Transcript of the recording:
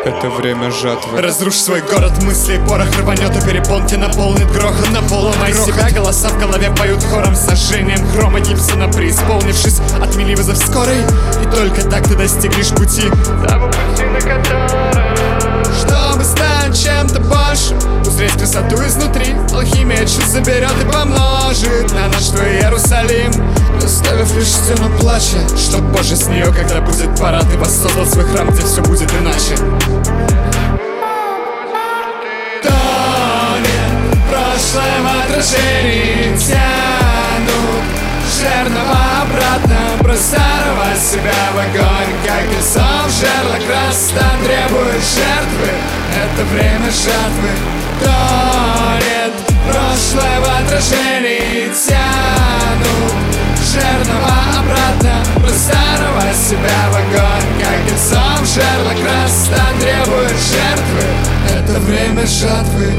Это время жатвы. Разрушь свой город мыслей, порох рванет, и перепонки наполнит грохот. Поломай себя, голоса в голове поют хором, сожжением хрома Гибсона преисполнившись. Отмели вызов скорой, и только так ты достигнешь пути, того пути, на котором, чтобы стать чем-то большим, узреть красоту изнутри. Алхимия чувств заберет и помножит на наш твой Иерусалим, оставив лишь стену плача, чтоб позже с нее, когда будет пора, ты воссоздал свой храм, где все будет иначе. Тонет в прошлом отражении, тянут жернова обратно, бросая себя в огонь, как песок в жерло красота требует жертвы. Это время жатвы. Тонет прошлое в отражении, тянут жернова обратно, бросая себя в огонь, как песок в жерло красота требует жертвы. Это время жатвы.